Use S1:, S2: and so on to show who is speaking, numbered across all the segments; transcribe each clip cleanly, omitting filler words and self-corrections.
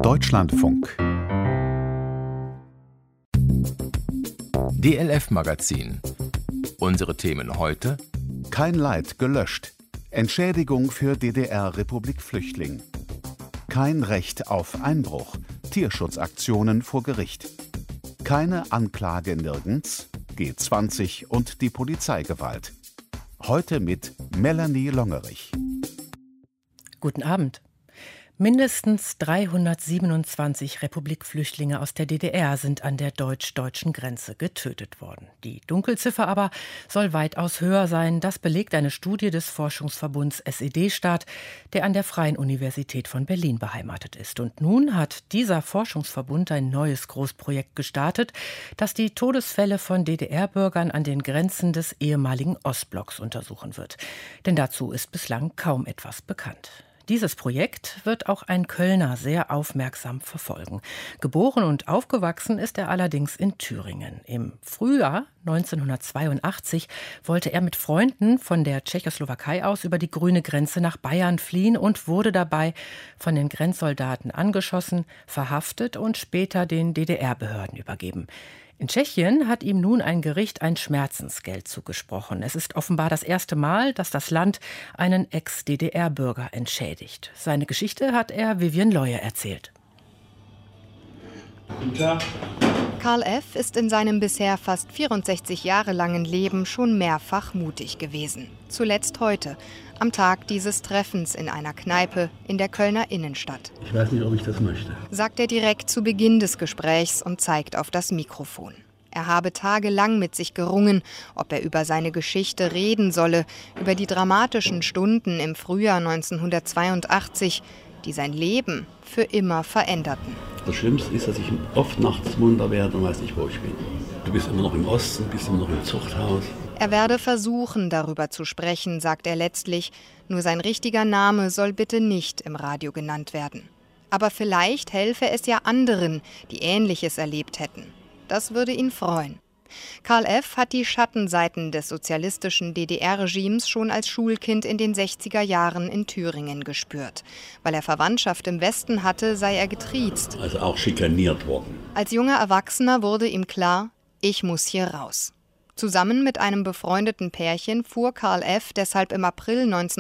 S1: Deutschlandfunk.
S2: DLF-Magazin. Unsere Themen heute:
S1: Kein Leid gelöscht. Entschädigung für DDR-Republik-Flüchtling. Kein Recht auf Einbruch. Tierschutzaktionen vor Gericht. Keine Anklage nirgends. G20 und die Polizeigewalt. Heute mit Melanie Longerich.
S3: Guten Abend. Mindestens 327 Republikflüchtlinge aus der DDR sind an der deutsch-deutschen Grenze getötet worden. Die Dunkelziffer aber soll weitaus höher sein. Das belegt eine Studie des Forschungsverbunds SED-Staat, der an der Freien Universität von Berlin beheimatet ist. Und nun hat dieser Forschungsverbund ein neues Großprojekt gestartet, das die Todesfälle von DDR-Bürgern an den Grenzen des ehemaligen Ostblocks untersuchen wird. Denn dazu ist bislang kaum etwas bekannt. Dieses Projekt wird auch ein Kölner sehr aufmerksam verfolgen. Geboren und aufgewachsen ist er allerdings in Thüringen. Im Frühjahr 1982 wollte er mit Freunden von der Tschechoslowakei aus über die grüne Grenze nach Bayern fliehen und wurde dabei von den Grenzsoldaten angeschossen, verhaftet und später den DDR-Behörden übergeben. In Tschechien hat ihm nun ein Gericht ein Schmerzensgeld zugesprochen. Es ist offenbar das erste Mal, dass das Land einen Ex-DDR-Bürger entschädigt. Seine Geschichte hat er Vivian Leue erzählt.
S4: Karl F. ist in seinem bisher fast 64 Jahre langen Leben schon mehrfach mutig gewesen. Zuletzt heute, am Tag dieses Treffens in einer Kneipe in der Kölner Innenstadt.
S5: Ich weiß nicht, ob ich das möchte,
S4: sagt er direkt zu Beginn des Gesprächs und zeigt auf das Mikrofon. Er habe tagelang mit sich gerungen, ob er über seine Geschichte reden solle, über die dramatischen Stunden im Frühjahr 1982, die sein Leben für immer veränderten.
S5: Das Schlimmste ist, dass ich oft nachts munter werde und weiß nicht, wo ich bin. Du bist immer noch im Osten, bist immer noch im Zuchthaus.
S4: Er werde versuchen, darüber zu sprechen, sagt er letztlich. Nur sein richtiger Name soll bitte nicht im Radio genannt werden. Aber vielleicht helfe es ja anderen, die Ähnliches erlebt hätten. Das würde ihn freuen. Karl F. hat die Schattenseiten des sozialistischen DDR-Regimes schon als Schulkind in den 60er Jahren in Thüringen gespürt. Weil er Verwandtschaft im Westen hatte, sei er getriezt.
S5: Also auch schikaniert worden.
S4: Als junger Erwachsener wurde ihm klar, ich muss hier raus. Zusammen mit einem befreundeten Pärchen fuhr Karl F. deshalb im April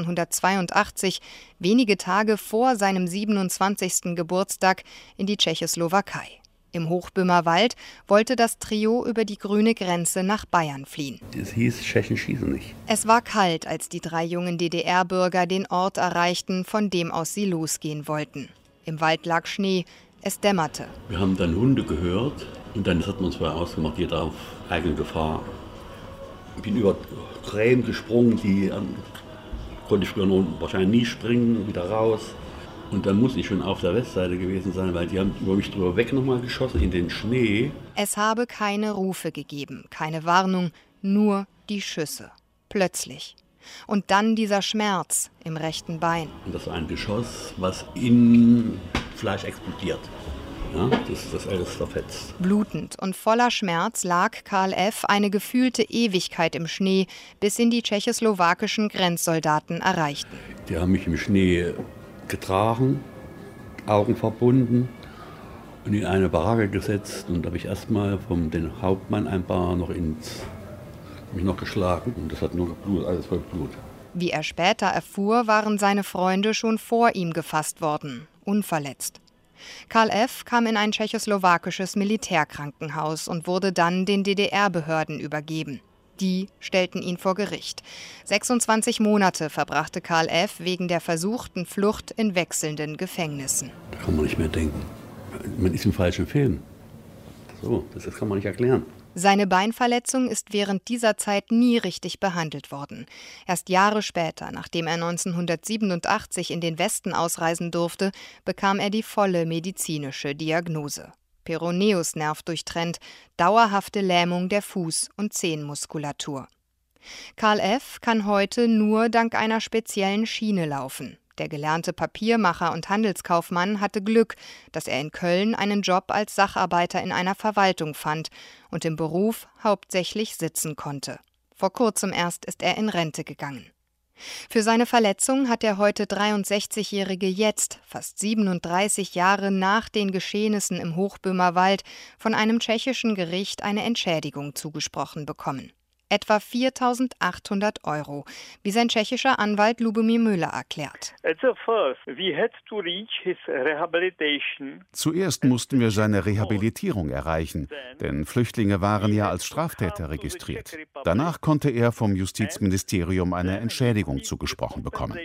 S4: 1982, wenige Tage vor seinem 27. Geburtstag, in die Tschechoslowakei. Im Hochböhmer Wald wollte das Trio über die grüne Grenze nach Bayern fliehen.
S5: Es hieß, Tschechen schießen nicht.
S4: Es war kalt, als die 3 jungen DDR-Bürger den Ort erreichten, von dem aus sie losgehen wollten. Im Wald lag Schnee, es dämmerte.
S5: Wir haben dann Hunde gehört und dann hat man uns vorher ausgemacht, jeder auf eigene Gefahr. Ich bin über Krähen gesprungen, die konnte ich früher noch wahrscheinlich nie springen, wieder raus. Und dann muss ich schon auf der Westseite gewesen sein, weil die haben über mich drüber weg nochmal geschossen in den Schnee.
S4: Es habe keine Rufe gegeben, keine Warnung, nur die Schüsse. Plötzlich. Und dann dieser Schmerz im rechten Bein.
S5: Und das war ein Geschoss, was in Fleisch explodiert. Ja, das alles zerfetzt.
S4: Blutend und voller Schmerz lag Karl F. eine gefühlte Ewigkeit im Schnee, bis ihn die tschechoslowakischen Grenzsoldaten erreichten.
S5: Die haben mich im Schnee getragen, Augen verbunden und in eine Baracke gesetzt. Und da habe ich erstmal vom den Hauptmann ein paar noch mich noch geschlagen. Und das hat nur geblutet, alles voll Blut.
S4: Wie er später erfuhr, waren seine Freunde schon vor ihm gefasst worden, unverletzt. Karl F. kam in ein tschechoslowakisches Militärkrankenhaus und wurde dann den DDR-Behörden übergeben. Die stellten ihn vor Gericht. 26 Monate verbrachte Karl F. wegen der versuchten Flucht in wechselnden Gefängnissen.
S5: Da kann man nicht mehr denken. Man ist im falschen Film. So, das kann man nicht erklären.
S4: Seine Beinverletzung ist während dieser Zeit nie richtig behandelt worden. Erst Jahre später, nachdem er 1987 in den Westen ausreisen durfte, bekam er die volle medizinische Diagnose. Peroneusnerv durchtrennt, dauerhafte Lähmung der Fuß- und Zehenmuskulatur. Karl F. kann heute nur dank einer speziellen Schiene laufen. Der gelernte Papiermacher und Handelskaufmann hatte Glück, dass er in Köln einen Job als Sacharbeiter in einer Verwaltung fand und im Beruf hauptsächlich sitzen konnte. Vor kurzem erst ist er in Rente gegangen. Für seine Verletzung hat der heute 63-Jährige jetzt, fast 37 Jahre nach den Geschehnissen im Hochböhmerwald, von einem tschechischen Gericht eine Entschädigung zugesprochen bekommen. Etwa 4.800 €, wie sein tschechischer Anwalt Lubomír Müller erklärt.
S1: Zuerst mussten wir seine Rehabilitierung erreichen, denn Flüchtlinge waren ja als Straftäter registriert. Danach konnte er vom Justizministerium eine Entschädigung zugesprochen bekommen.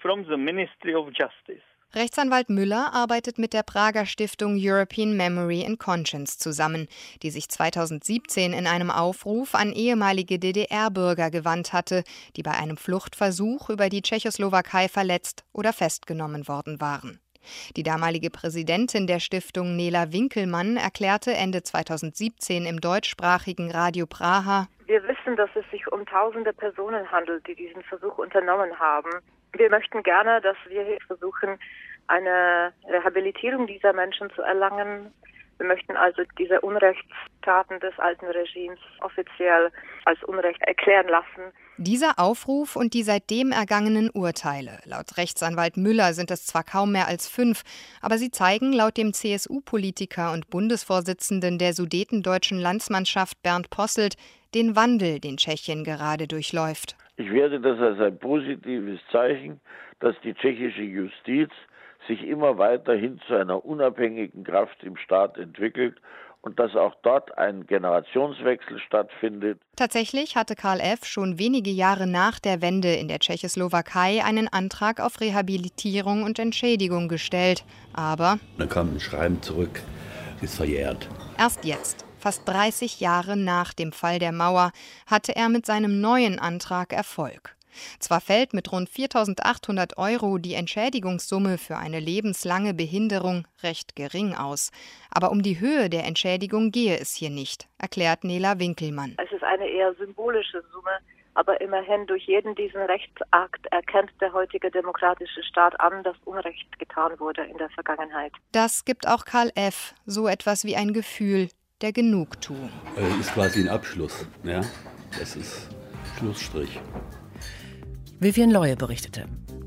S4: Rechtsanwalt Müller arbeitet mit der Prager Stiftung European Memory and Conscience zusammen, die sich 2017 in einem Aufruf an ehemalige DDR-Bürger gewandt hatte, die bei einem Fluchtversuch über die Tschechoslowakei verletzt oder festgenommen worden waren. Die damalige Präsidentin der Stiftung, Nela Winkelmann, erklärte Ende 2017 im deutschsprachigen Radio Praha:
S6: Wir wissen, dass es sich um tausende Personen handelt, die diesen Versuch unternommen haben. Wir möchten gerne, dass wir hier versuchen, eine Rehabilitierung dieser Menschen zu erlangen. Wir möchten also diese Unrechtstaten des alten Regimes offiziell als Unrecht erklären lassen.
S4: Dieser Aufruf und die seitdem ergangenen Urteile. Laut Rechtsanwalt Müller sind es zwar kaum mehr als 5, aber sie zeigen laut dem CSU-Politiker und Bundesvorsitzenden der Sudetendeutschen Landsmannschaft Bernd Posselt den Wandel, den Tschechien gerade durchläuft.
S7: Ich werde das als ein positives Zeichen, dass die tschechische Justiz sich immer weiter hin zu einer unabhängigen Kraft im Staat entwickelt und dass auch dort ein Generationswechsel stattfindet.
S4: Tatsächlich hatte Karl F. schon wenige Jahre nach der Wende in der Tschechoslowakei einen Antrag auf Rehabilitierung und Entschädigung gestellt. Aber
S5: dann kam ein Schreiben zurück, ist verjährt.
S4: Erst jetzt, fast 30 Jahre nach dem Fall der Mauer, hatte er mit seinem neuen Antrag Erfolg. Zwar fällt mit rund 4.800 € die Entschädigungssumme für eine lebenslange Behinderung recht gering aus. Aber um die Höhe der Entschädigung gehe es hier nicht, erklärt Nela Winkelmann.
S6: Es ist eine eher symbolische Summe, aber immerhin durch jeden diesen Rechtsakt erkennt der heutige demokratische Staat an, dass Unrecht getan wurde in der Vergangenheit.
S4: Das gibt auch Karl F. so etwas wie ein Gefühl der Genugtuung.
S5: Ist quasi ein Abschluss, ja? Das ist Schlussstrich.
S3: Vivian Leue berichtete.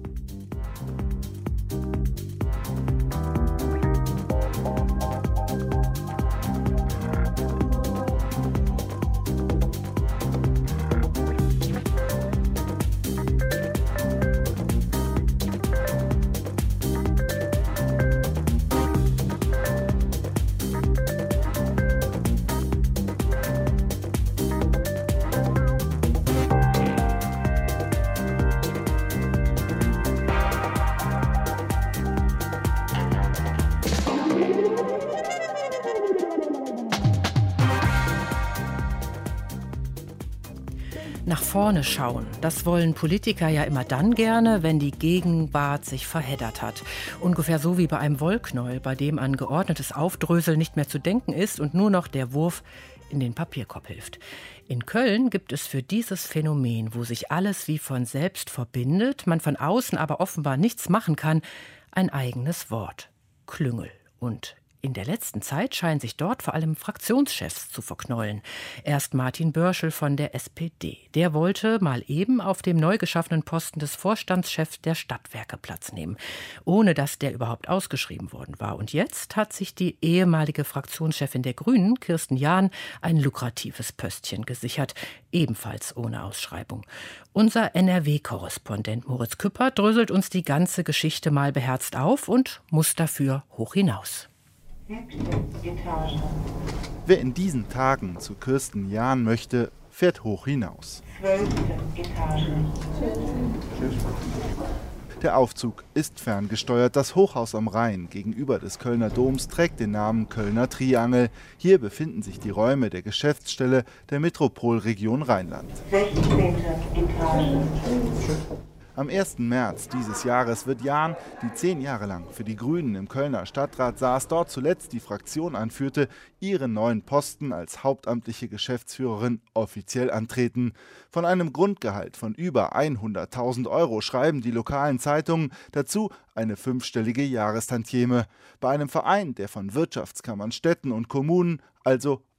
S3: Nach vorne schauen, das wollen Politiker ja immer dann gerne, wenn die Gegenwart sich verheddert hat. Ungefähr so wie bei einem Wollknäuel, bei dem an geordnetes Aufdröseln nicht mehr zu denken ist und nur noch der Wurf in den Papierkorb hilft. In Köln gibt es für dieses Phänomen, wo sich alles wie von selbst verbindet, man von außen aber offenbar nichts machen kann, ein eigenes Wort: Klüngel. Und in der letzten Zeit scheinen sich dort vor allem Fraktionschefs zu verknäulen. Erst Martin Börschel von der SPD. Der wollte mal eben auf dem neu geschaffenen Posten des Vorstandschefs der Stadtwerke Platz nehmen, ohne dass der überhaupt ausgeschrieben worden war. Und jetzt hat sich die ehemalige Fraktionschefin der Grünen, Kirsten Jahn, ein lukratives Pöstchen gesichert, ebenfalls ohne Ausschreibung. Unser NRW-Korrespondent Moritz Küpper dröselt uns die ganze Geschichte mal beherzt auf und muss dafür hoch hinaus.
S8: Wer in diesen Tagen zu Kirsten Jahn möchte, fährt hoch hinaus.
S9: 12. Etage.
S8: Der Aufzug ist ferngesteuert. Das Hochhaus am Rhein gegenüber des Kölner Doms trägt den Namen Kölner Triangel. Hier befinden sich die Räume der Geschäftsstelle der Metropolregion Rheinland.
S9: 16. Etage.
S8: Am 1. März dieses Jahres wird Jahn, die 10 Jahre lang für die Grünen im Kölner Stadtrat saß, dort zuletzt die Fraktion anführte, ihren neuen Posten als hauptamtliche Geschäftsführerin offiziell antreten. Von einem Grundgehalt von über 100.000 € schreiben die lokalen Zeitungen, dazu eine 5-stellige Jahrestantieme. Bei einem Verein, der von Wirtschaftskammern, Städten und Kommunen, also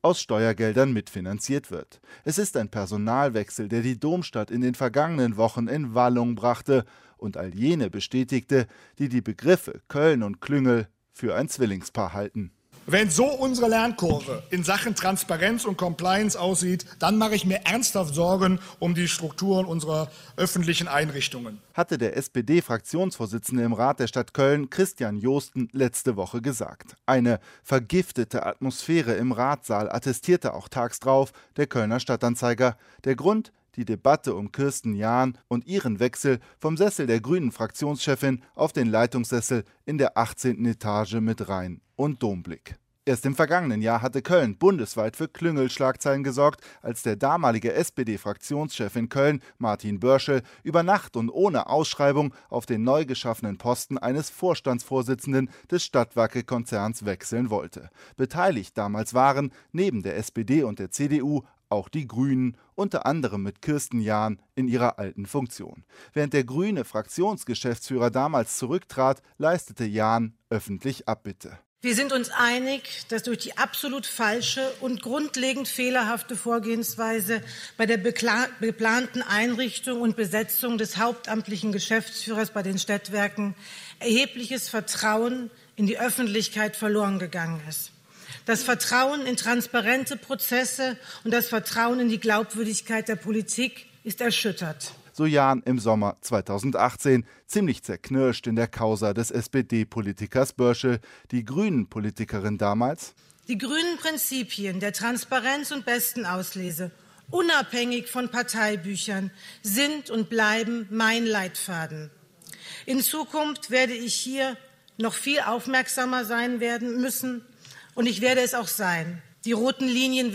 S8: aus Steuergeldern mitfinanziert wird. Es ist ein Personalwechsel, der die Domstadt in den vergangenen Wochen in Wallung brachte und all jene bestätigte, die die Begriffe Köln und Klüngel für ein Zwillingspaar halten.
S10: Wenn so unsere Lernkurve in Sachen Transparenz und Compliance aussieht, dann mache ich mir ernsthaft Sorgen um die Strukturen unserer öffentlichen Einrichtungen,
S8: hatte der SPD-Fraktionsvorsitzende im Rat der Stadt Köln, Christian Joosten, letzte Woche gesagt. Eine vergiftete Atmosphäre im Ratssaal attestierte auch tags drauf der Kölner Stadtanzeiger. Der Grund? Die Debatte um Kirsten Jahn und ihren Wechsel vom Sessel der grünen Fraktionschefin auf den Leitungssessel in der 18. Etage mit Rhein und Domblick. Erst im vergangenen Jahr hatte Köln bundesweit für Klüngelschlagzeilen gesorgt, als der damalige SPD-Fraktionschef in Köln, Martin Börschel, über Nacht und ohne Ausschreibung auf den neu geschaffenen Posten eines Vorstandsvorsitzenden des Stadtwerke-Konzerns wechseln wollte. Beteiligt damals waren, neben der SPD und der CDU, auch die Grünen, unter anderem mit Kirsten Jahn in ihrer alten Funktion. Während der grüne Fraktionsgeschäftsführer damals zurücktrat, leistete Jahn öffentlich Abbitte.
S11: Wir sind uns einig, dass durch die absolut falsche und grundlegend fehlerhafte Vorgehensweise bei der geplanten Einrichtung und Besetzung des hauptamtlichen Geschäftsführers bei den Stadtwerken erhebliches Vertrauen in die Öffentlichkeit verloren gegangen ist. Das Vertrauen in transparente Prozesse und das Vertrauen in die Glaubwürdigkeit der Politik ist erschüttert.
S8: So Jahn im Sommer 2018, ziemlich zerknirscht in der Causa des SPD-Politikers Börschel. Die Grünen-Politikerin damals:
S11: Die grünen Prinzipien der Transparenz und Bestenauslese, unabhängig von Parteibüchern, sind und bleiben mein Leitfaden. In Zukunft werde ich hier noch viel aufmerksamer sein werden müssen. Und ich werde es auch sein. Die roten Linien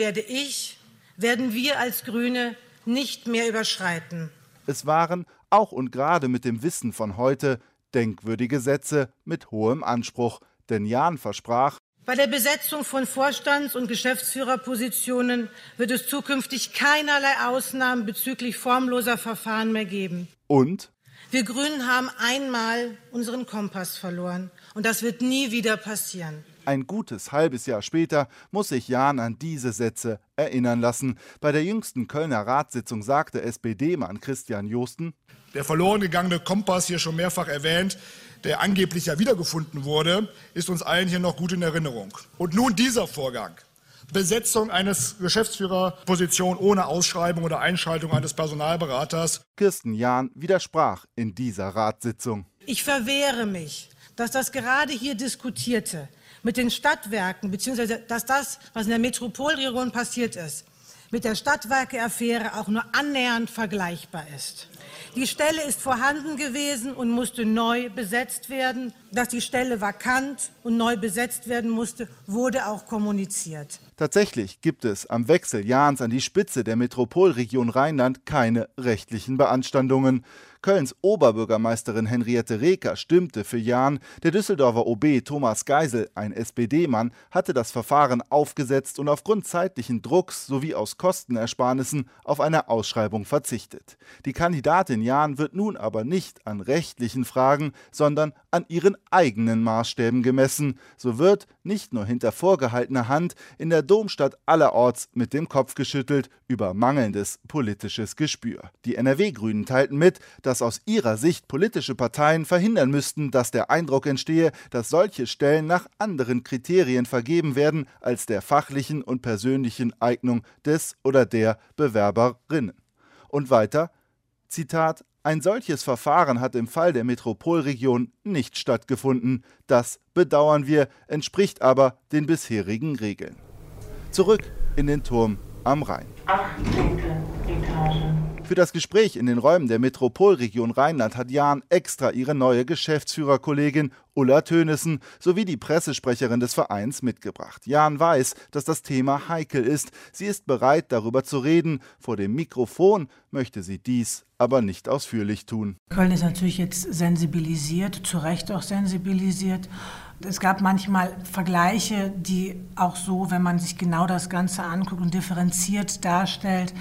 S11: werden wir als Grüne nicht mehr überschreiten.
S8: Es waren, auch und gerade mit dem Wissen von heute, denkwürdige Sätze mit hohem Anspruch. Denn Jahn versprach:
S11: Bei der Besetzung von Vorstands- und Geschäftsführerpositionen wird es zukünftig keinerlei Ausnahmen bezüglich formloser Verfahren mehr geben.
S8: Und?
S11: Wir Grünen haben einmal unseren Kompass verloren. Und das wird nie wieder passieren.
S8: Ein gutes halbes Jahr später muss sich Jahn an diese Sätze erinnern lassen. Bei der jüngsten Kölner Ratssitzung sagte SPD-Mann Christian Joosten:
S10: Der verloren gegangene Kompass, hier schon mehrfach erwähnt, der angeblich ja wiedergefunden wurde, ist uns allen hier noch gut in Erinnerung. Und nun dieser Vorgang. Besetzung eines Geschäftsführerposition ohne Ausschreibung oder Einschaltung eines Personalberaters.
S8: Kirsten Jahn widersprach in dieser Ratssitzung.
S11: Ich verwehre mich, dass das gerade hier Diskutierte mit den Stadtwerken, beziehungsweise dass das, was in der Metropolregion passiert ist, mit der Stadtwerke-Affäre auch nur annähernd vergleichbar ist. Die Stelle ist vorhanden gewesen und musste neu besetzt werden. Dass die Stelle vakant und neu besetzt werden musste, wurde auch kommuniziert.
S8: Tatsächlich gibt es am Wechsel Jahns an die Spitze der Metropolregion Rheinland keine rechtlichen Beanstandungen. Kölns Oberbürgermeisterin Henriette Reker stimmte für Jahn. Der Düsseldorfer OB Thomas Geisel, ein SPD-Mann, hatte das Verfahren aufgesetzt und aufgrund zeitlichen Drucks sowie aus Kostenersparnissen auf eine Ausschreibung verzichtet. Die Kandidatin Jahn wird nun aber nicht an rechtlichen Fragen, sondern an ihren eigenen Maßstäben gemessen. So wird, nicht nur hinter vorgehaltener Hand, in der Domstadt allerorts mit dem Kopf geschüttelt über mangelndes politisches Gespür. Die NRW-Grünen teilten mit, dass aus ihrer Sicht politische Parteien verhindern müssten, dass der Eindruck entstehe, dass solche Stellen nach anderen Kriterien vergeben werden als der fachlichen und persönlichen Eignung des oder der Bewerberinnen. Und weiter, Zitat: Ein solches Verfahren hat im Fall der Metropolregion nicht stattgefunden. Das bedauern wir, entspricht aber den bisherigen Regeln. Zurück in den Turm am Rhein.
S9: 18. Etage.
S8: Für das Gespräch in den Räumen der Metropolregion Rheinland hat Jahn extra ihre neue Geschäftsführerkollegin Ulla Tönnissen sowie die Pressesprecherin des Vereins mitgebracht. Jahn weiß, dass das Thema heikel ist. Sie ist bereit, darüber zu reden. Vor dem Mikrofon möchte sie dies aber nicht ausführlich tun.
S12: Köln ist natürlich jetzt sensibilisiert, zu Recht auch sensibilisiert. Es gab manchmal Vergleiche, die auch so, wenn man sich genau das Ganze anguckt und differenziert darstellt,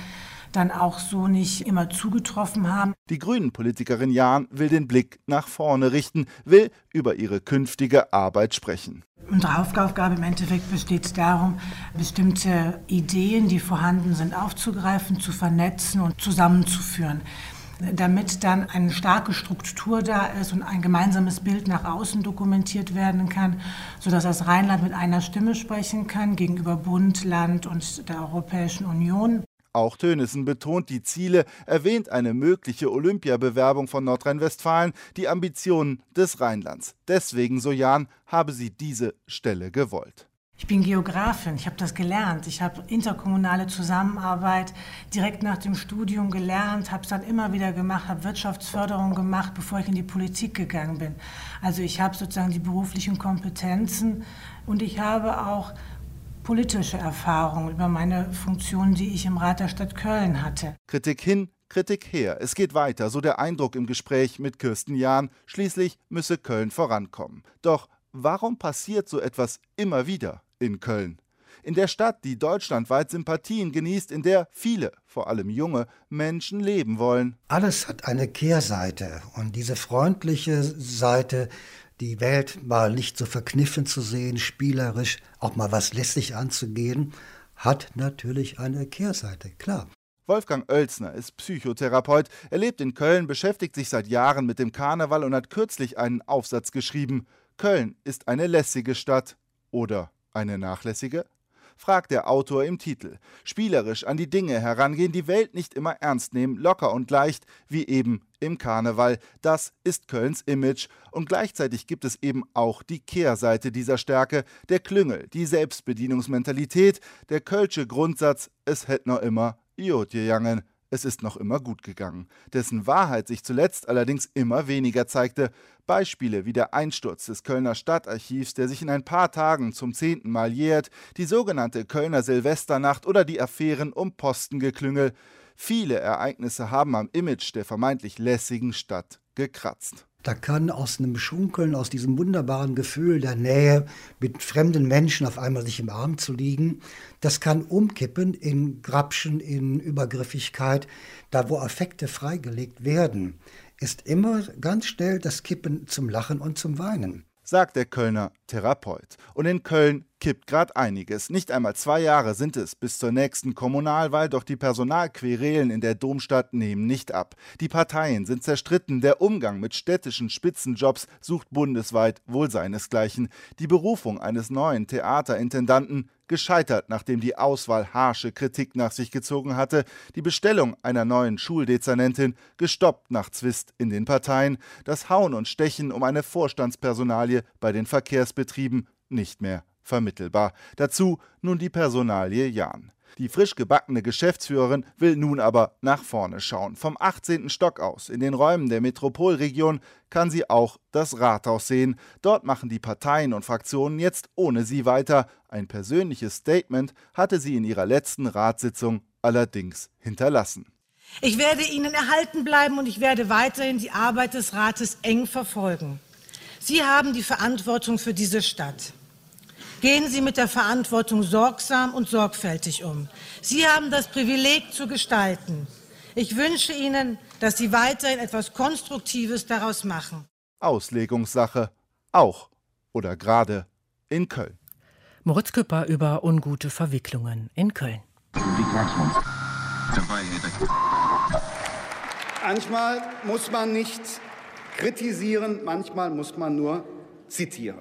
S12: dann auch so nicht immer zugetroffen haben.
S8: Die Grünen-Politikerin Jahn will den Blick nach vorne richten, will über ihre künftige Arbeit sprechen.
S12: Unsere Aufgabe im Endeffekt besteht darum, bestimmte Ideen, die vorhanden sind, aufzugreifen, zu vernetzen und zusammenzuführen, damit dann eine starke Struktur da ist und ein gemeinsames Bild nach außen dokumentiert werden kann, sodass das Rheinland mit einer Stimme sprechen kann gegenüber Bund, Land und der Europäischen Union.
S8: Auch Tönnissen betont die Ziele, erwähnt eine mögliche Olympiabewerbung von Nordrhein-Westfalen, die Ambitionen des Rheinlands. Deswegen, so Jahn, habe sie diese Stelle gewollt.
S12: Ich bin Geografin, ich habe das gelernt. Ich habe interkommunale Zusammenarbeit direkt nach dem Studium gelernt, habe es dann immer wieder gemacht, habe Wirtschaftsförderung gemacht, bevor ich in die Politik gegangen bin. Also ich habe sozusagen die beruflichen Kompetenzen und ich habe auch politische Erfahrung über meine Funktion, die ich im Rat der Stadt Köln hatte.
S8: Kritik hin, Kritik her. Es geht weiter, so der Eindruck im Gespräch mit Kirsten Jahn. Schließlich müsse Köln vorankommen. Doch warum passiert so etwas immer wieder in Köln? In der Stadt, die deutschlandweit Sympathien genießt, in der viele, vor allem junge, Menschen leben wollen.
S13: Alles hat eine Kehrseite und diese freundliche Seite, die Welt mal nicht so verkniffen zu sehen, spielerisch, auch mal was lässig anzugehen, hat natürlich eine Kehrseite, klar.
S8: Wolfgang Oelsner ist Psychotherapeut. Er lebt in Köln, beschäftigt sich seit Jahren mit dem Karneval und hat kürzlich einen Aufsatz geschrieben. Köln ist eine lässige Stadt oder eine nachlässige? Fragt der Autor im Titel. Spielerisch an die Dinge herangehen, die Welt nicht immer ernst nehmen, locker und leicht, wie eben im Karneval. Das ist Kölns Image. Und gleichzeitig gibt es eben auch die Kehrseite dieser Stärke, der Klüngel, die Selbstbedienungsmentalität, der kölsche Grundsatz, es hätt noch immer Jod gegangen. Es ist noch immer gut gegangen, dessen Wahrheit sich zuletzt allerdings immer weniger zeigte. Beispiele wie der Einsturz des Kölner Stadtarchivs, der sich in ein paar Tagen zum 10. Mal jährt, die sogenannte Kölner Silvesternacht oder die Affären um Postengeklüngel. Viele Ereignisse haben am Image der vermeintlich lässigen Stadt gekratzt.
S13: Da kann aus einem Schunkeln, aus diesem wunderbaren Gefühl der Nähe mit fremden Menschen auf einmal sich im Arm zu liegen, das kann umkippen in Grapschen, in Übergriffigkeit. Da, wo Affekte freigelegt werden, ist immer ganz schnell das Kippen zum Lachen und zum Weinen.
S8: Sagt der Kölner Therapeut. Und in Köln kippt gerade einiges. Nicht einmal 2 Jahre sind es bis zur nächsten Kommunalwahl, doch die Personalquerelen in der Domstadt nehmen nicht ab. Die Parteien sind zerstritten, der Umgang mit städtischen Spitzenjobs sucht bundesweit wohl seinesgleichen. Die Berufung eines neuen Theaterintendanten gescheitert, nachdem die Auswahl harsche Kritik nach sich gezogen hatte, die Bestellung einer neuen Schuldezernentin gestoppt nach Zwist in den Parteien, das Hauen und Stechen um eine Vorstandspersonalie bei den Verkehrsbetrieben nicht mehr vermittelbar. Dazu nun die Personalie Jahn. Die frisch gebackene Geschäftsführerin will nun aber nach vorne schauen. Vom 18. Stock aus, in den Räumen der Metropolregion, kann sie auch das Rathaus sehen. Dort machen die Parteien und Fraktionen jetzt ohne sie weiter. Ein persönliches Statement hatte sie in ihrer letzten Ratssitzung allerdings hinterlassen.
S11: Ich werde Ihnen erhalten bleiben und ich werde weiterhin die Arbeit des Rates eng verfolgen. Sie haben die Verantwortung für diese Stadt. Gehen Sie mit der Verantwortung sorgsam und sorgfältig um. Sie haben das Privileg zu gestalten. Ich wünsche Ihnen, dass Sie weiterhin etwas Konstruktives daraus machen.
S8: Auslegungssache, auch oder gerade in Köln.
S3: Moritz Küpper über ungute Verwicklungen in Köln.
S14: Manchmal muss man nicht kritisieren, manchmal muss man nur zitieren.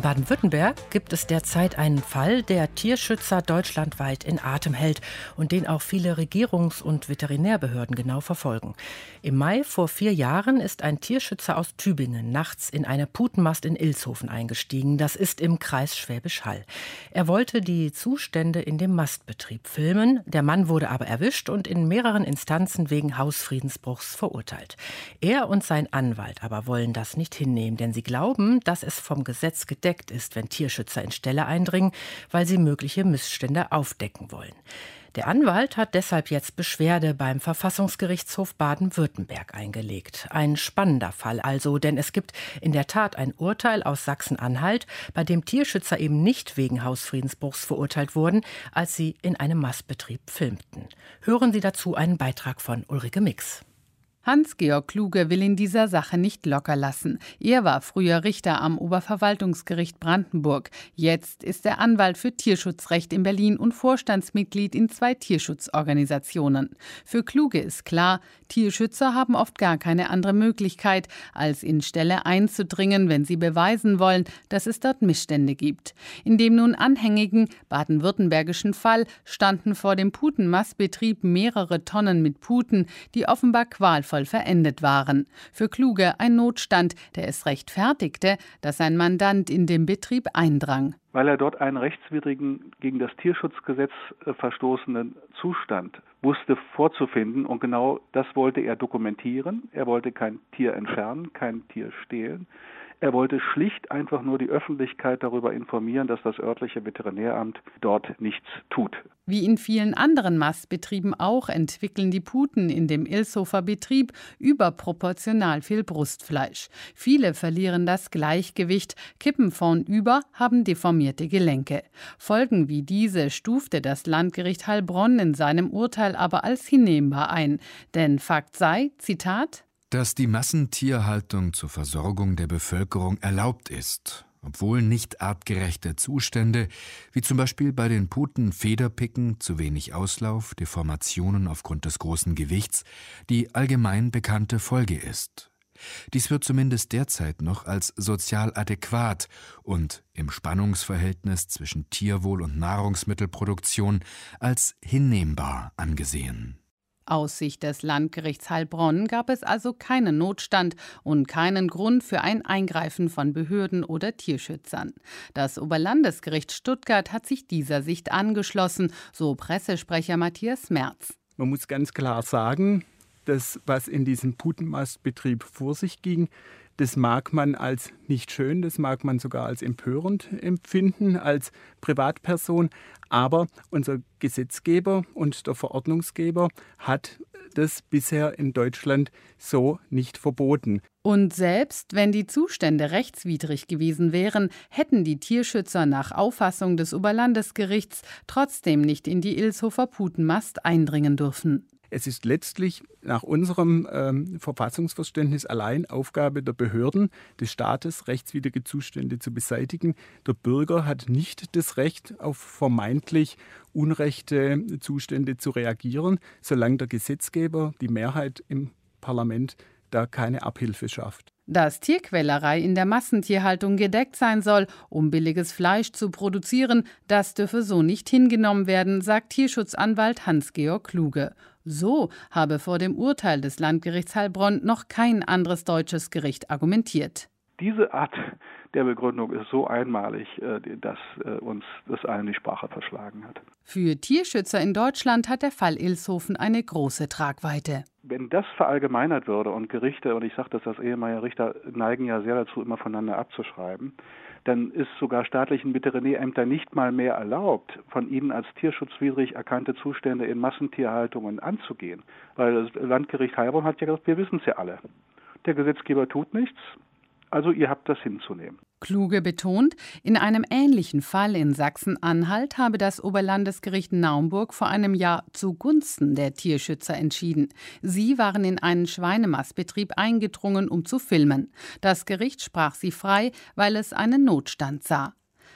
S3: Baden-Württemberg gibt es derzeit einen Fall, der Tierschützer deutschlandweit in Atem hält und den auch viele Regierungs- und Veterinärbehörden genau verfolgen. Im Mai vor 4 Jahren ist ein Tierschützer aus Tübingen nachts in eine Putenmast in Ilshofen eingestiegen. Das ist im Kreis Schwäbisch Hall. Er wollte die Zustände in dem Mastbetrieb filmen. Der Mann wurde aber erwischt und in mehreren Instanzen wegen Hausfriedensbruchs verurteilt. Er und sein Anwalt aber wollen das nicht hinnehmen, denn sie glauben, dass es vom Gesetz gedeckt ist, wenn Tierschützer in Ställe eindringen, weil sie mögliche Missstände aufdecken wollen. Der Anwalt hat deshalb jetzt Beschwerde beim Verfassungsgerichtshof Baden-Württemberg eingelegt. Ein spannender Fall also, denn es gibt in der Tat ein Urteil aus Sachsen-Anhalt, bei dem Tierschützer eben nicht wegen Hausfriedensbruchs verurteilt wurden, als sie in einem Mastbetrieb filmten. Hören Sie dazu einen Beitrag von Ulrike Mix.
S15: Hans-Georg Kluge will in dieser Sache nicht locker lassen. Er war früher Richter am Oberverwaltungsgericht Brandenburg. Jetzt ist er Anwalt für Tierschutzrecht in Berlin und Vorstandsmitglied in 2 Tierschutzorganisationen. Für Kluge ist klar, Tierschützer haben oft gar keine andere Möglichkeit, als in Ställe einzudringen, wenn sie beweisen wollen, dass es dort Missstände gibt. In dem nun anhängigen baden-württembergischen Fall standen vor dem Putenmastbetrieb mehrere Tonnen mit Puten, die offenbar qualvoll verendet waren. Für Kluge ein Notstand, der es rechtfertigte, dass ein Mandant in den Betrieb eindrang.
S16: Weil er dort einen rechtswidrigen, gegen das Tierschutzgesetz verstoßenen Zustand wusste vorzufinden, und genau das wollte er dokumentieren. Er wollte kein Tier entfernen, kein Tier stehlen. Er wollte schlicht einfach nur die Öffentlichkeit darüber informieren, dass das örtliche Veterinäramt dort nichts tut.
S15: Wie in vielen anderen Mastbetrieben auch entwickeln die Puten in dem Ilshofer Betrieb überproportional viel Brustfleisch. Viele verlieren das Gleichgewicht, kippen vornüber, haben deformierte Gelenke. Folgen wie diese stufte das Landgericht Heilbronn in seinem Urteil aber als hinnehmbar ein. Denn Fakt sei, Zitat,
S17: dass die Massentierhaltung zur Versorgung der Bevölkerung erlaubt ist, obwohl nicht artgerechte Zustände, wie zum Beispiel bei den Puten Federpicken, zu wenig Auslauf, Deformationen aufgrund des großen Gewichts, die allgemein bekannte Folge ist. Dies wird zumindest derzeit noch als sozial adäquat und im Spannungsverhältnis zwischen Tierwohl und Nahrungsmittelproduktion als hinnehmbar angesehen.
S15: Aus Sicht des Landgerichts Heilbronn gab es also keinen Notstand und keinen Grund für ein Eingreifen von Behörden oder Tierschützern. Das Oberlandesgericht Stuttgart hat sich dieser Sicht angeschlossen, so Pressesprecher Matthias Merz.
S18: Man muss ganz klar sagen, das, was in diesem Putenmastbetrieb vor sich ging, das mag man als nicht schön, das mag man sogar als empörend empfinden, als Privatperson. Aber unser Gesetzgeber und der Verordnungsgeber hat das bisher in Deutschland so nicht verboten.
S15: Und selbst wenn die Zustände rechtswidrig gewesen wären, hätten die Tierschützer nach Auffassung des Oberlandesgerichts trotzdem nicht in die Ilshofer Putenmast eindringen dürfen.
S18: Es ist letztlich nach unserem Verfassungsverständnis allein Aufgabe der Behörden, des Staates, rechtswidrige Zustände zu beseitigen. Der Bürger hat nicht das Recht, auf vermeintlich unrechte Zustände zu reagieren, solange der Gesetzgeber, die Mehrheit im Parlament, da keine Abhilfe schafft.
S15: Dass Tierquälerei in der Massentierhaltung gedeckt sein soll, um billiges Fleisch zu produzieren, das dürfe so nicht hingenommen werden, sagt Tierschutzanwalt Hans-Georg Kluge. So habe vor dem Urteil des Landgerichts Heilbronn noch kein anderes deutsches Gericht argumentiert.
S16: Diese Art der Begründung ist so einmalig, dass uns das allen die Sprache verschlagen hat.
S15: Für Tierschützer in Deutschland hat der Fall Ilshofen eine große Tragweite.
S16: Wenn das verallgemeinert würde und Gerichte, und ich sage das als ehemaliger Richter, neigen ja sehr dazu, immer voneinander abzuschreiben, dann ist sogar staatlichen Veterinärämtern nicht mal mehr erlaubt, von ihnen als tierschutzwidrig erkannte Zustände in Massentierhaltungen anzugehen. Weil das Landgericht Heilbronn hat ja gesagt, wir wissen es ja alle. Der Gesetzgeber tut nichts, also ihr habt das hinzunehmen.
S15: Kluge betont, in einem ähnlichen Fall in Sachsen-Anhalt habe das Oberlandesgericht Naumburg vor einem Jahr zugunsten der Tierschützer entschieden. Sie waren in einen Schweinemastbetrieb eingedrungen, um zu filmen. Das Gericht sprach sie frei, weil es einen Notstand sah.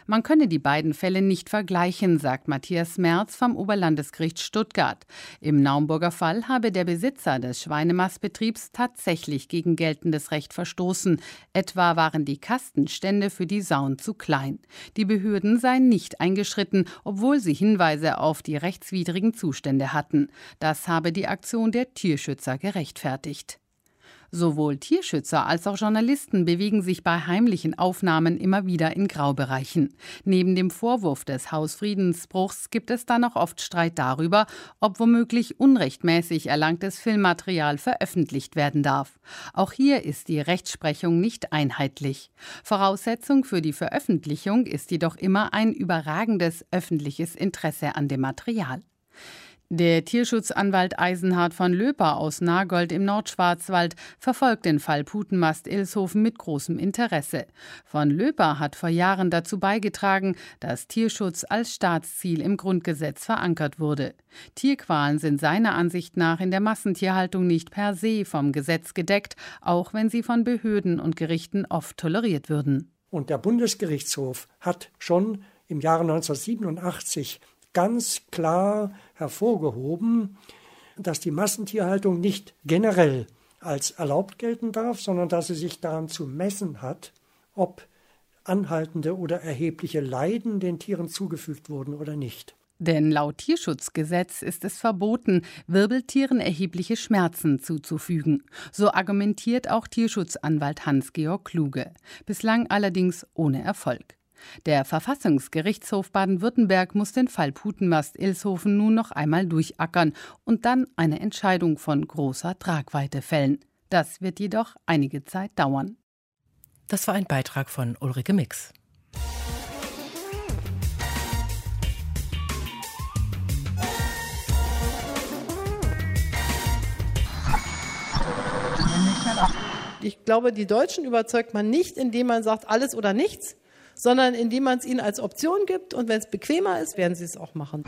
S15: Man könne die beiden Fälle nicht vergleichen, sagt Matthias Merz vom Oberlandesgericht Stuttgart. Im Naumburger Fall habe der Besitzer des Schweinemastbetriebs tatsächlich gegen geltendes Recht verstoßen. Etwa waren die Kastenstände für die Sauen zu klein. Die Behörden seien nicht eingeschritten, obwohl sie Hinweise auf die rechtswidrigen Zustände hatten. Das habe die Aktion der Tierschützer gerechtfertigt. Sowohl Tierschützer als auch Journalisten bewegen sich bei heimlichen Aufnahmen immer wieder in Graubereichen. Neben dem Vorwurf des Hausfriedensbruchs gibt es dann auch oft Streit darüber, ob womöglich unrechtmäßig erlangtes Filmmaterial veröffentlicht werden darf. Auch hier ist die Rechtsprechung nicht einheitlich. Voraussetzung für die Veröffentlichung ist jedoch immer ein überragendes öffentliches Interesse an dem Material. Der Tierschutzanwalt Eisenhard von Löper aus Nagold im Nordschwarzwald verfolgt den Fall Putenmast Ilshofen mit großem Interesse. Von Löper hat vor Jahren dazu beigetragen, dass Tierschutz als Staatsziel im Grundgesetz verankert wurde. Tierqualen sind seiner Ansicht nach in der Massentierhaltung nicht per se vom Gesetz gedeckt, auch wenn sie von Behörden und Gerichten oft toleriert würden.
S19: Und der Bundesgerichtshof hat schon im Jahre 1987 ganz klar hervorgehoben, dass die Massentierhaltung nicht generell als erlaubt gelten darf, sondern dass sie sich daran zu messen hat, ob anhaltende oder erhebliche Leiden den Tieren zugefügt wurden oder nicht.
S15: Denn laut Tierschutzgesetz ist es verboten, Wirbeltieren erhebliche Schmerzen zuzufügen. So argumentiert auch Tierschutzanwalt Hans-Georg Kluge. Bislang allerdings ohne Erfolg. Der Verfassungsgerichtshof Baden-Württemberg muss den Fall Putenmast Ilshofen nun noch einmal durchackern und dann eine Entscheidung von großer Tragweite fällen. Das wird jedoch einige Zeit dauern.
S3: Das war ein Beitrag von Ulrike Mix.
S20: Ich glaube, die Deutschen überzeugt man nicht, indem man sagt, alles oder nichts, sondern indem man es ihnen als Option gibt. Und wenn es bequemer ist, werden sie es auch machen.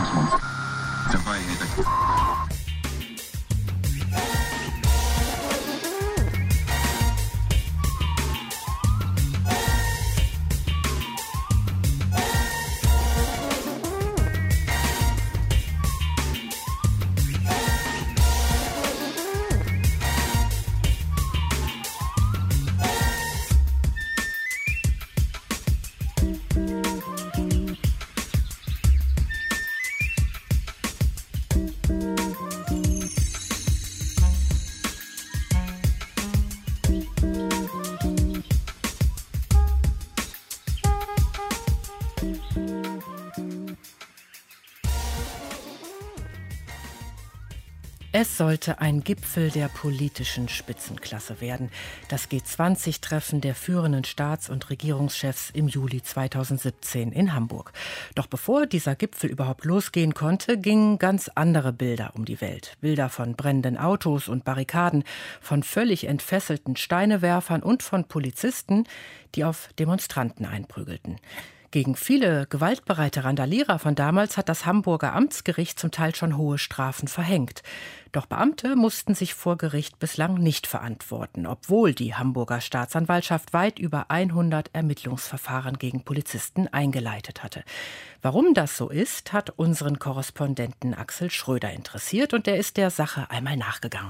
S3: Es sollte ein Gipfel der politischen Spitzenklasse werden. Das G20-Treffen der führenden Staats- und Regierungschefs im Juli 2017 in Hamburg. Doch bevor dieser Gipfel überhaupt losgehen konnte, gingen ganz andere Bilder um die Welt. Bilder von brennenden Autos und Barrikaden, von völlig entfesselten Steinewerfern und von Polizisten, die auf Demonstranten einprügelten. Gegen viele gewaltbereite Randalierer von damals hat das Hamburger Amtsgericht zum Teil schon hohe Strafen verhängt. Doch Beamte mussten sich vor Gericht bislang nicht verantworten, obwohl die Hamburger Staatsanwaltschaft weit über 100 Ermittlungsverfahren gegen Polizisten eingeleitet hatte. Warum das so ist, hat unseren Korrespondenten Axel Schröder interessiert und er ist der Sache einmal nachgegangen.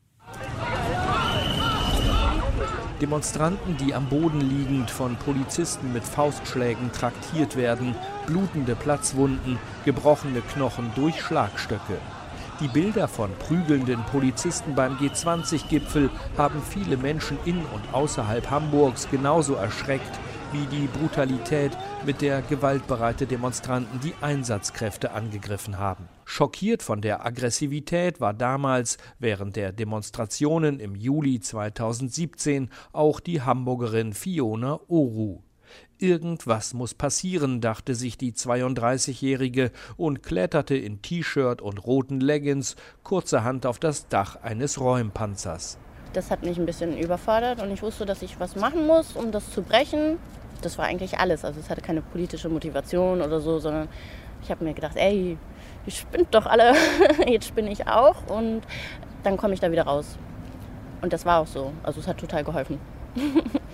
S21: Demonstranten, die am Boden liegend von Polizisten mit Faustschlägen traktiert werden, blutende Platzwunden, gebrochene Knochen durch Schlagstöcke. Die Bilder von prügelnden Polizisten beim G20-Gipfel haben viele Menschen in und außerhalb Hamburgs genauso erschreckt wie die Brutalität, mit der gewaltbereite Demonstranten die Einsatzkräfte angegriffen haben. Schockiert von der Aggressivität war damals während der Demonstrationen im Juli 2017 auch die Hamburgerin Fiona Oru. Irgendwas muss passieren, dachte sich die 32-Jährige und kletterte in T-Shirt und roten Leggings kurzerhand auf das Dach eines Räumpanzers.
S22: Das hat mich ein bisschen überfordert und ich wusste, dass ich was machen muss, um das zu brechen. Das war eigentlich alles. Also es hatte keine politische Motivation oder so, sondern ich habe mir gedacht, ey, ihr spinnt doch alle, jetzt spinne ich auch und dann komme ich da wieder raus. Und das war auch so. Also es hat total geholfen.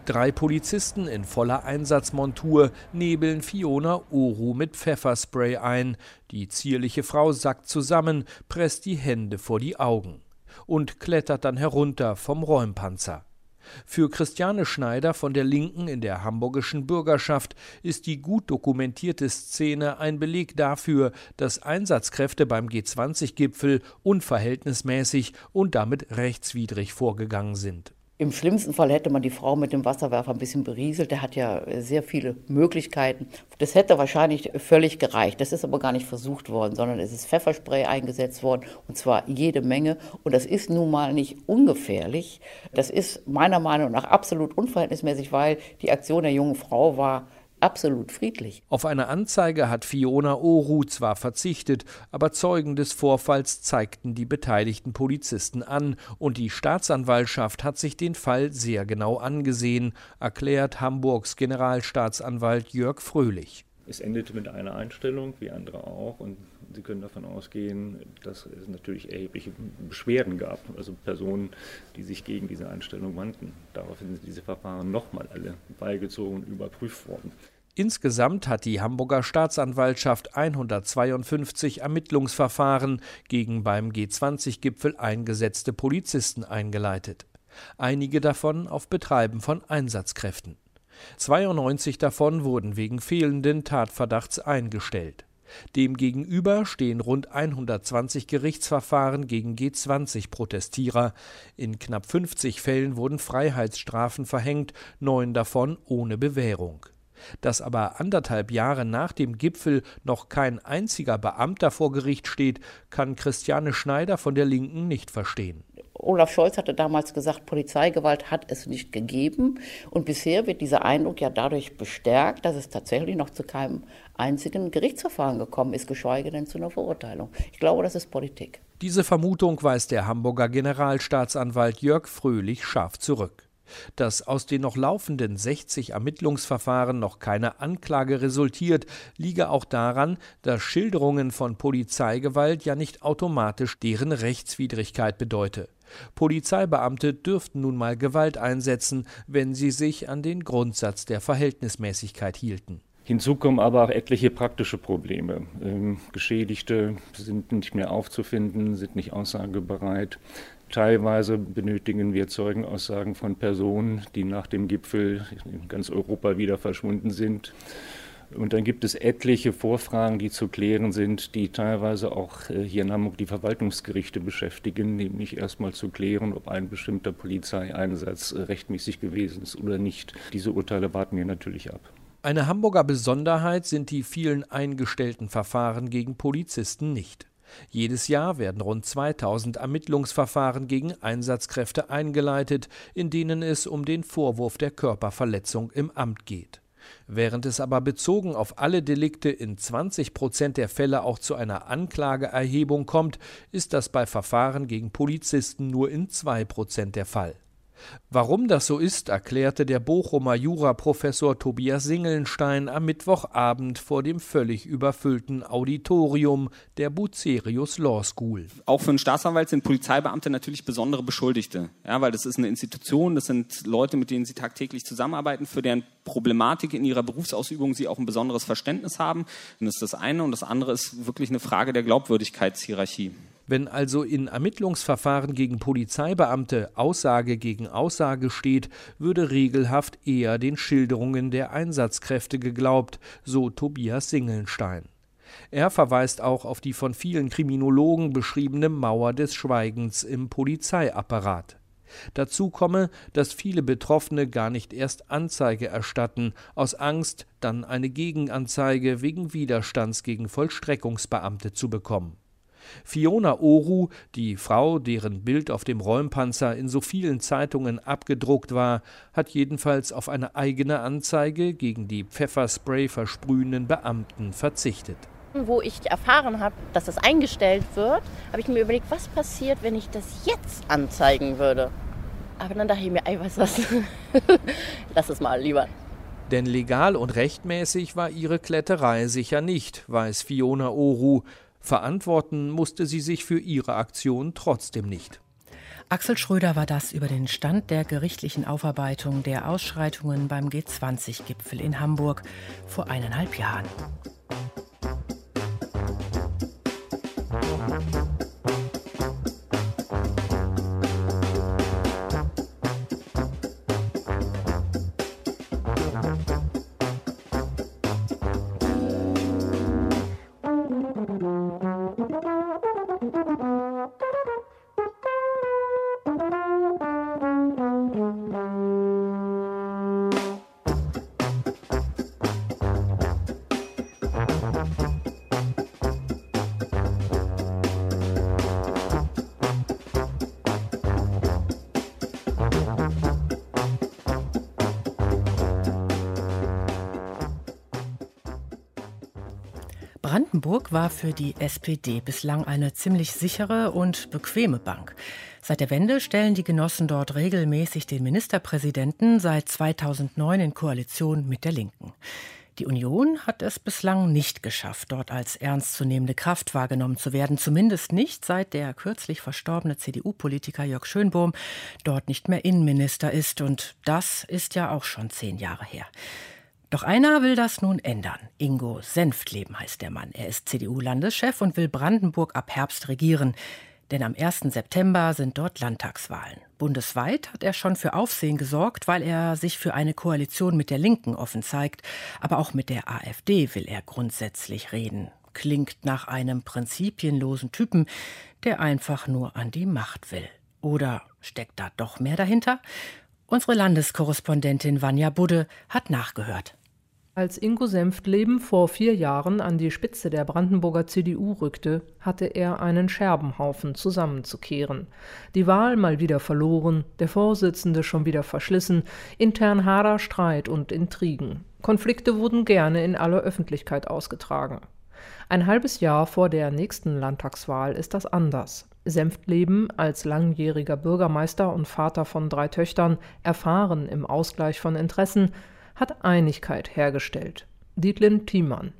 S21: 3 Polizisten in voller Einsatzmontur nebeln Fiona Oru mit Pfefferspray ein. Die zierliche Frau sackt zusammen, presst die Hände vor die Augen und klettert dann herunter vom Räumpanzer. Für Christiane Schneider von der Linken in der hamburgischen Bürgerschaft ist die gut dokumentierte Szene ein Beleg dafür, dass Einsatzkräfte beim G20-Gipfel unverhältnismäßig und damit rechtswidrig vorgegangen sind.
S1: Im schlimmsten Fall hätte man die Frau mit dem Wasserwerfer ein bisschen berieselt. Der hat ja sehr viele Möglichkeiten. Das hätte wahrscheinlich völlig gereicht. Das ist aber gar nicht versucht worden, sondern es ist Pfefferspray eingesetzt worden, und zwar jede Menge. Und das ist nun mal nicht ungefährlich. Das ist meiner Meinung nach absolut unverhältnismäßig, weil die Aktion der jungen Frau war absolut friedlich.
S21: Auf eine Anzeige hat Fiona Oru zwar verzichtet, aber Zeugen des Vorfalls zeigten die beteiligten Polizisten an und die Staatsanwaltschaft hat sich den Fall sehr genau angesehen, erklärt Hamburgs Generalstaatsanwalt Jörg Fröhlich.
S2: Es endete mit einer Einstellung, wie andere auch, und Sie können davon ausgehen, dass es natürlich erhebliche Beschwerden gab, also Personen, die sich gegen diese Einstellung wandten. Daraufhin sind diese Verfahren nochmal alle beigezogen und überprüft worden.
S21: Insgesamt hat die Hamburger Staatsanwaltschaft 152 Ermittlungsverfahren gegen beim G20-Gipfel eingesetzte Polizisten eingeleitet. Einige davon auf Betreiben von Einsatzkräften. 92 davon wurden wegen fehlenden Tatverdachts eingestellt. Demgegenüber stehen rund 120 Gerichtsverfahren gegen G20-Protestierer. In knapp 50 Fällen wurden Freiheitsstrafen verhängt, 9 davon ohne Bewährung. Dass aber 1,5 Jahre nach dem Gipfel noch kein einziger Beamter vor Gericht steht, kann Christiane Schneider von der Linken nicht verstehen.
S1: Olaf Scholz hatte damals gesagt, Polizeigewalt hat es nicht gegeben. Und bisher wird dieser Eindruck ja dadurch bestärkt, dass es tatsächlich noch zu keinem einzigen Gerichtsverfahren gekommen ist, geschweige denn zu einer Verurteilung. Ich glaube, das ist Politik.
S21: Diese Vermutung weist der Hamburger Generalstaatsanwalt Jörg Fröhlich scharf zurück. Dass aus den noch laufenden 60 Ermittlungsverfahren noch keine Anklage resultiert, liege auch daran, dass Schilderungen von Polizeigewalt ja nicht automatisch deren Rechtswidrigkeit bedeute. Polizeibeamte dürften nun mal Gewalt einsetzen, wenn sie sich an den Grundsatz der Verhältnismäßigkeit hielten.
S2: Hinzu kommen aber auch etliche praktische Probleme. Geschädigte sind nicht mehr aufzufinden, sind nicht aussagebereit. Teilweise benötigen wir Zeugenaussagen von Personen, die nach dem Gipfel in ganz Europa wieder verschwunden sind. Und dann gibt es etliche Vorfragen, die zu klären sind, die teilweise auch hier in Hamburg die Verwaltungsgerichte beschäftigen, nämlich erstmal zu klären, ob ein bestimmter Polizeieinsatz rechtmäßig gewesen ist oder nicht. Diese Urteile warten wir natürlich ab.
S21: Eine Hamburger Besonderheit sind die vielen eingestellten Verfahren gegen Polizisten nicht. Jedes Jahr werden rund 2000 Ermittlungsverfahren gegen Einsatzkräfte eingeleitet, in denen es um den Vorwurf der Körperverletzung im Amt geht. Während es aber bezogen auf alle Delikte in 20% der Fälle auch zu einer Anklageerhebung kommt, ist das bei Verfahren gegen Polizisten nur in 2% der Fall. Warum das so ist, erklärte der Bochumer Juraprofessor Tobias Singelnstein am Mittwochabend vor dem völlig überfüllten Auditorium der Bucerius Law School.
S23: Auch für einen Staatsanwalt sind Polizeibeamte natürlich besondere Beschuldigte, ja, weil das ist eine Institution, das sind Leute, mit denen sie tagtäglich zusammenarbeiten, für deren Problematik in ihrer Berufsausübung sie auch ein besonderes Verständnis haben. Das ist das eine, und das andere ist wirklich eine Frage der Glaubwürdigkeitshierarchie.
S21: Wenn also in Ermittlungsverfahren gegen Polizeibeamte Aussage gegen Aussage steht, würde regelhaft eher den Schilderungen der Einsatzkräfte geglaubt, so Tobias Singelnstein. Er verweist auch auf die von vielen Kriminologen beschriebene Mauer des Schweigens im Polizeiapparat. Dazu komme, dass viele Betroffene gar nicht erst Anzeige erstatten, aus Angst, dann eine Gegenanzeige wegen Widerstands gegen Vollstreckungsbeamte zu bekommen. Fiona Oru, die Frau, deren Bild auf dem Räumpanzer in so vielen Zeitungen abgedruckt war, hat jedenfalls auf eine eigene Anzeige gegen die Pfefferspray versprühenden Beamten verzichtet.
S22: Wo ich erfahren habe, dass das eingestellt wird, habe ich mir überlegt, was passiert, wenn ich das jetzt anzeigen würde. Aber dann dachte ich mir, ey, weißt du was, lass es mal lieber.
S21: Denn legal und rechtmäßig war ihre Kletterei sicher nicht, weiß Fiona Oru. Verantworten musste sie sich für ihre Aktion trotzdem nicht.
S3: Axel Schröder war das über den Stand der gerichtlichen Aufarbeitung der Ausschreitungen beim G20-Gipfel in Hamburg vor 1,5 Jahren. Brandenburg war für die SPD bislang eine ziemlich sichere und bequeme Bank. Seit der Wende stellen die Genossen dort regelmäßig den Ministerpräsidenten, seit 2009 in Koalition mit der Linken. Die Union hat es bislang nicht geschafft, dort als ernstzunehmende Kraft wahrgenommen zu werden. Zumindest nicht, seit der kürzlich verstorbene CDU-Politiker Jörg Schönbohm dort nicht mehr Innenminister ist. Und das ist ja auch schon 10 Jahre her. Doch einer will das nun ändern. Ingo Senftleben heißt der Mann. Er ist CDU-Landeschef und will Brandenburg ab Herbst regieren. Denn am 1. September sind dort Landtagswahlen. Bundesweit hat er schon für Aufsehen gesorgt, weil er sich für eine Koalition mit der Linken offen zeigt. Aber auch mit der AfD will er grundsätzlich reden. Klingt nach einem prinzipienlosen Typen, der einfach nur an die Macht will. Oder steckt da doch mehr dahinter? Unsere Landeskorrespondentin Vanja Budde hat nachgehört.
S4: Als Ingo Senftleben vor 4 Jahren an die Spitze der Brandenburger CDU rückte, hatte er einen Scherbenhaufen zusammenzukehren. Die Wahl mal wieder verloren, der Vorsitzende schon wieder verschlissen, intern harter Streit und Intrigen. Konflikte wurden gerne in aller Öffentlichkeit ausgetragen. Ein halbes Jahr vor der nächsten Landtagswahl ist das anders. Senftleben, als langjähriger Bürgermeister und Vater von 3 Töchtern, erfahren im Ausgleich von Interessen, hat Einigkeit hergestellt. Dietlin Thiemann,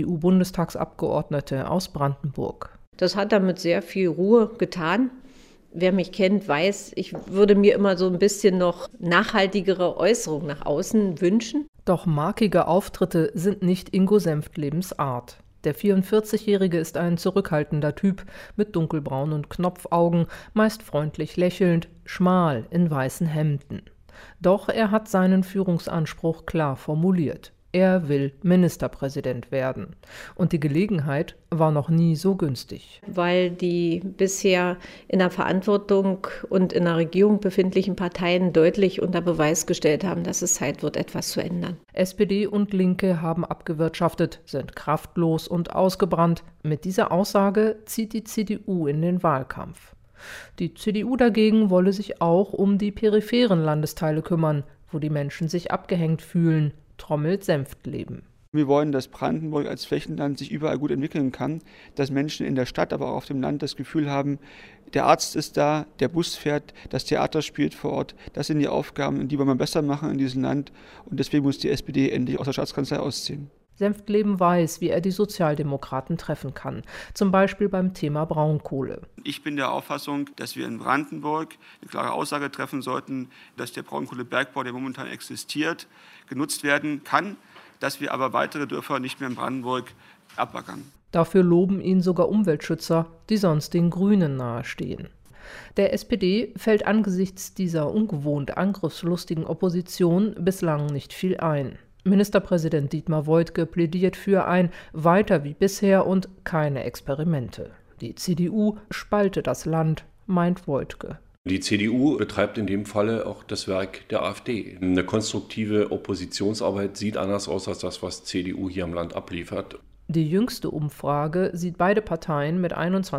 S4: CDU-Bundestagsabgeordnete aus Brandenburg.
S6: Das hat er mit sehr viel Ruhe getan. Wer mich kennt, weiß, ich würde mir immer so ein bisschen noch nachhaltigere Äußerungen nach außen wünschen.
S4: Doch markige Auftritte sind nicht Ingo Senftlebens Art. Der 44-Jährige ist ein zurückhaltender Typ mit dunkelbraunen Knopfaugen, meist freundlich lächelnd, schmal in weißen Hemden. Doch er hat seinen Führungsanspruch klar formuliert. Er will Ministerpräsident werden. Und die Gelegenheit war noch nie so günstig.
S6: Weil die bisher in der Verantwortung und in der Regierung befindlichen Parteien deutlich unter Beweis gestellt haben, dass es Zeit wird, etwas zu ändern.
S4: SPD und Linke haben abgewirtschaftet, sind kraftlos und ausgebrannt. Mit dieser Aussage zieht die CDU in den Wahlkampf. Die CDU dagegen wolle sich auch um die peripheren Landesteile kümmern, wo die Menschen sich abgehängt fühlen, trommelt Senftleben.
S7: Wir wollen, dass Brandenburg als Flächenland sich überall gut entwickeln kann, dass Menschen in der Stadt, aber auch auf dem Land das Gefühl haben, der Arzt ist da, der Bus fährt, das Theater spielt vor Ort. Das sind die Aufgaben, und die wollen wir besser machen in diesem Land. Und deswegen muss die SPD endlich aus der Staatskanzlei ausziehen.
S4: Senftleben weiß, wie er die Sozialdemokraten treffen kann, zum Beispiel beim Thema Braunkohle.
S7: Ich bin der Auffassung, dass wir in Brandenburg eine klare Aussage treffen sollten, dass der Braunkohlebergbau, der momentan existiert, genutzt werden kann, dass wir aber weitere Dörfer nicht mehr in Brandenburg abbaggern.
S4: Dafür loben ihn sogar Umweltschützer, die sonst den Grünen nahestehen. Der SPD fällt angesichts dieser ungewohnt angriffslustigen Opposition bislang nicht viel ein. Ministerpräsident Dietmar Woidke plädiert für ein Weiter wie bisher und keine Experimente. Die CDU spalte das Land, meint Woidke.
S24: Die CDU betreibt in dem Falle auch das Werk der AfD. Eine konstruktive Oppositionsarbeit sieht anders aus als das, was CDU hier im Land abliefert.
S4: Die jüngste Umfrage sieht beide Parteien mit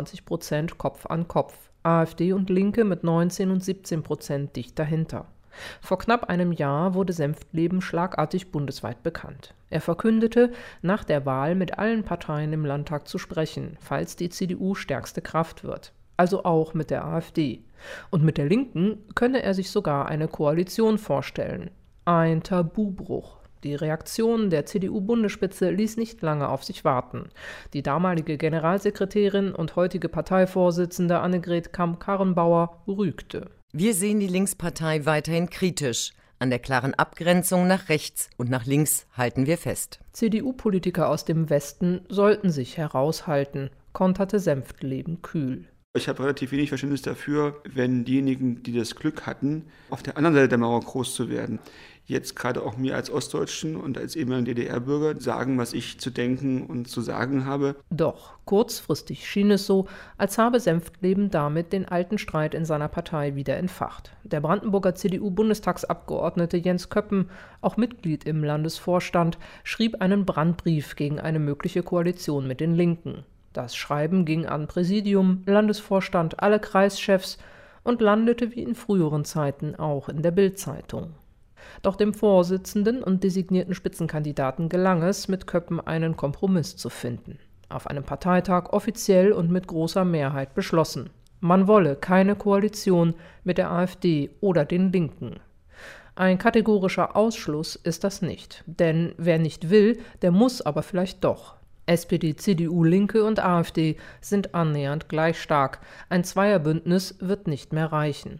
S4: 21% Kopf an Kopf. AfD und Linke mit 19 und 17% dicht dahinter. Vor knapp einem Jahr wurde Senftleben schlagartig bundesweit bekannt. Er verkündete, nach der Wahl mit allen Parteien im Landtag zu sprechen, falls die CDU stärkste Kraft wird. Also auch mit der AfD. Und mit der Linken könne er sich sogar eine Koalition vorstellen. Ein Tabubruch. Die Reaktion der CDU-Bundesspitze ließ nicht lange auf sich warten. Die damalige Generalsekretärin und heutige Parteivorsitzende Annegret Kramp-Karrenbauer rügte.
S5: Wir sehen die Linkspartei weiterhin kritisch. An der klaren Abgrenzung nach rechts und nach links halten wir fest.
S4: CDU-Politiker aus dem Westen sollten sich heraushalten, konterte Senftleben kühl.
S7: Ich habe relativ wenig Verständnis dafür, wenn diejenigen, die das Glück hatten, auf der anderen Seite der Mauer groß zu werden, jetzt gerade auch mir als Ostdeutschen und als ehemaligen DDR-Bürger sagen, was ich zu denken und zu sagen habe.
S4: Doch kurzfristig schien es so, als habe Senftleben damit den alten Streit in seiner Partei wieder entfacht. Der Brandenburger CDU-Bundestagsabgeordnete Jens Köppen, auch Mitglied im Landesvorstand, schrieb einen Brandbrief gegen eine mögliche Koalition mit den Linken. Das Schreiben ging an Präsidium, Landesvorstand, alle Kreischefs und landete wie in früheren Zeiten auch in der Bild-Zeitung. Doch dem Vorsitzenden und designierten Spitzenkandidaten gelang es, mit Köppen einen Kompromiss zu finden. Auf einem Parteitag offiziell und mit großer Mehrheit beschlossen. Man wolle keine Koalition mit der AfD oder den Linken. Ein kategorischer Ausschluss ist das nicht. Denn wer nicht will, der muss aber vielleicht doch. SPD, CDU, Linke und AfD sind annähernd gleich stark. Ein Zweierbündnis wird nicht mehr reichen.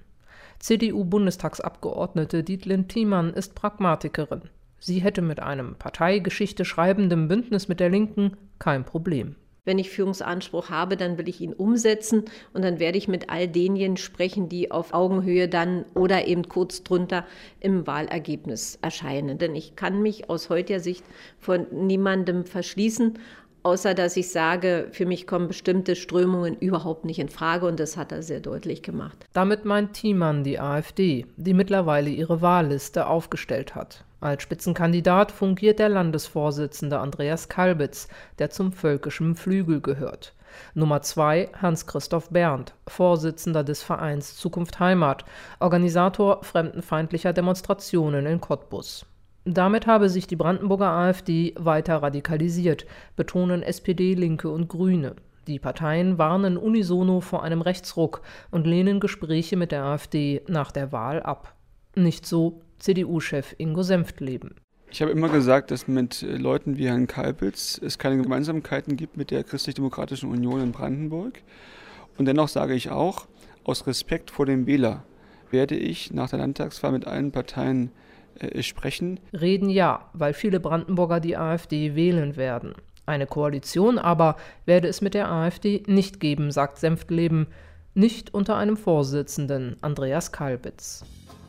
S4: CDU-Bundestagsabgeordnete Dietlind Thiemann ist Pragmatikerin. Sie hätte mit einem Parteigeschichte schreibenden Bündnis mit der Linken kein Problem.
S6: Wenn ich Führungsanspruch habe, dann will ich ihn umsetzen und dann werde ich mit all denjenigen sprechen, die auf Augenhöhe dann oder eben kurz drunter im Wahlergebnis erscheinen. Denn ich kann mich aus heutiger Sicht von niemandem verschließen, außer dass ich sage, für mich kommen bestimmte Strömungen überhaupt nicht in Frage und das hat er sehr deutlich gemacht.
S4: Damit meint Thiemann die AfD, die mittlerweile ihre Wahlliste aufgestellt hat. Als Spitzenkandidat fungiert der Landesvorsitzende Andreas Kalbitz, der zum völkischen Flügel gehört. Nummer 2 Hans-Christoph Berndt, Vorsitzender des Vereins Zukunft Heimat, Organisator fremdenfeindlicher Demonstrationen in Cottbus. Damit habe sich die Brandenburger AfD weiter radikalisiert, betonen SPD, Linke und Grüne. Die Parteien warnen unisono vor einem Rechtsruck und lehnen Gespräche mit der AfD nach der Wahl ab. Nicht so CDU-Chef Ingo Senftleben.
S7: Ich habe immer gesagt, dass mit Leuten wie Herrn Kalbitz es keine Gemeinsamkeiten gibt mit der Christlich-Demokratischen Union in Brandenburg. Und dennoch sage ich auch, aus Respekt vor dem Wähler werde ich nach der Landtagswahl mit allen Parteien sprechen.
S4: Reden ja, weil viele Brandenburger die AfD wählen werden. Eine Koalition aber werde es mit der AfD nicht geben, sagt Senftleben, nicht unter einem Vorsitzenden, Andreas Kalbitz.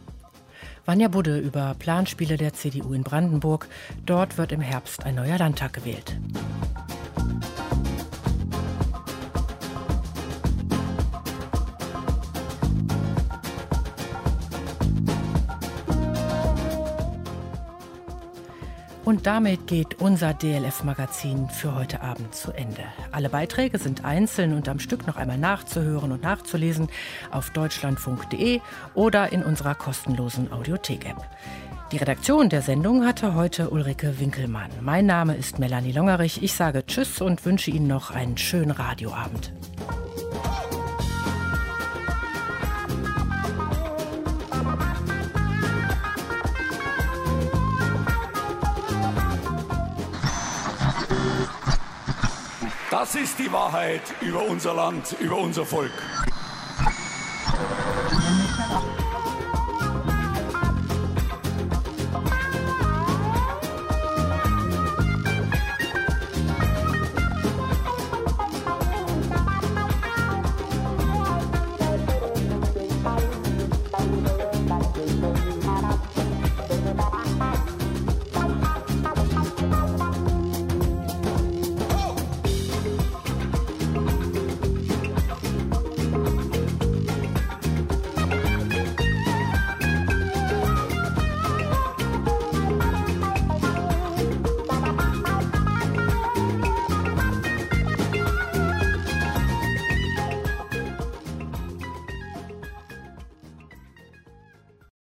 S3: Vanja Budde über Planspiele der CDU in Brandenburg. Dort wird im Herbst ein neuer Landtag gewählt. Und damit geht unser DLF-Magazin für heute Abend zu Ende. Alle Beiträge sind einzeln und am Stück noch einmal nachzuhören und nachzulesen auf deutschlandfunk.de oder in unserer kostenlosen Audiothek-App. Die Redaktion der Sendung hatte heute Ulrike Winkelmann. Mein Name ist Melanie Longerich. Ich sage Tschüss und wünsche Ihnen noch einen schönen Radioabend.
S9: Das ist die Wahrheit über unser Land, über unser Volk.